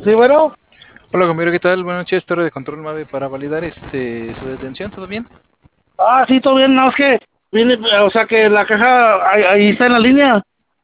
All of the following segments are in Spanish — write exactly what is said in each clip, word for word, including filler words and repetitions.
Sí, bueno. Hola compañero, ¿qué tal? Buenas noches, torre de control Mave para validar este su detención, ¿todo bien? Ah, sí, todo bien, no, es que viene, o sea, que la caja ahí, ahí está en la línea.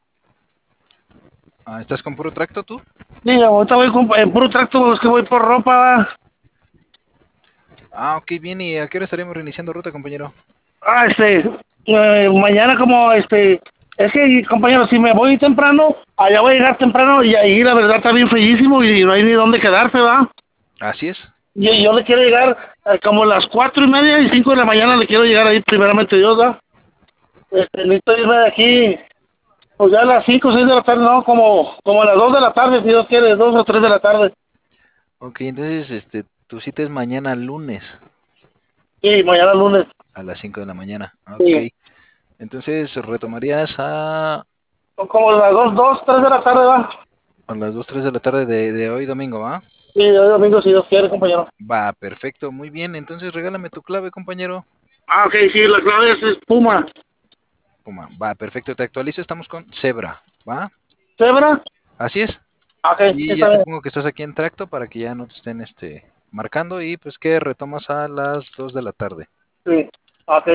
Ah, ¿estás con puro tracto tú? Sí, ahorita voy con, en puro tracto, es que voy por ropa, va. Ah, ok, bien, ¿y a qué hora estaríamos reiniciando ruta, compañero? Ah, este, eh, mañana como, este, es que, compañero, si me voy temprano, allá voy a llegar temprano y ahí la verdad está bien feísimo y no hay ni dónde quedarse, va. Así es. Yo, yo le quiero llegar eh, como a las cuatro y media y cinco de la mañana le quiero llegar ahí primeramente Dios, va. Este, necesito irme de aquí. Pues ya a las cinco o seis de la tarde, no, como, como a las dos de la tarde, si Dios quiere, dos o tres de la tarde. Ok, entonces, este, tu cita es mañana lunes Sí, mañana lunes. a las cinco de la mañana. Ok, Sí. entonces retomarías a, Como a las dos, dos, tres de la tarde, va. a las dos, tres de la tarde de, de hoy domingo, ¿va? Sí, hoy domingo, si Dios quiere, compañero. Va, perfecto, muy bien, entonces regálame tu clave, compañero. Ah, ok, sí, la clave es, es Puma. Puma, va, perfecto, te actualizo, estamos con Zebra, ¿va? ¿Cebra? Así es. Ah, ok, sí, Y ya está te bien. pongo que estás aquí en tracto para que ya no te estén este, marcando y pues que retomas a las dos de la tarde. Sí, ok.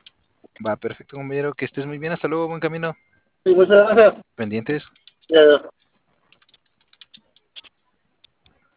Va, perfecto, compañero, que estés muy bien. Hasta luego, buen camino. Sí, muchas gracias. Pendientes. Ya, ya.